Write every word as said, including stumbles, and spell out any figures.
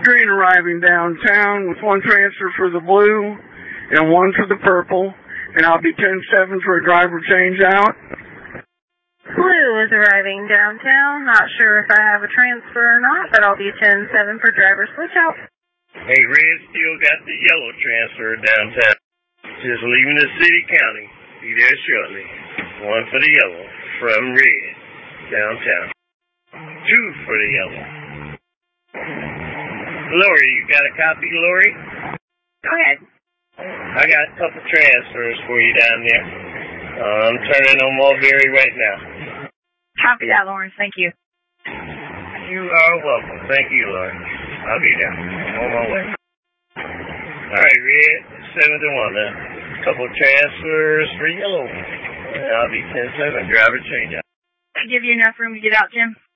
green arriving downtown with one transfer for the blue and one for the purple, and I'll be ten seven for a driver change out. Blue is arriving downtown. Not sure if I have a transfer or not, but I'll be ten seven for driver switch out. Hey, Red still got the yellow transfer downtown. Just leaving the city county. Be there shortly. One for the yellow from Red downtown. Two for the yellow. Lori, you got a copy, Lori? Go ahead. I got a couple transfers for you down there. Uh, I'm turning on Mulberry right now. Copy that, Lawrence. Thank you. You are welcome. Thank you, Lori. I'll be there. I'm on my way. All right, Red, seven to one now. Couple transfers for yellow. I'll be ten seven. Driver change out. Give you enough room to get out, Jim?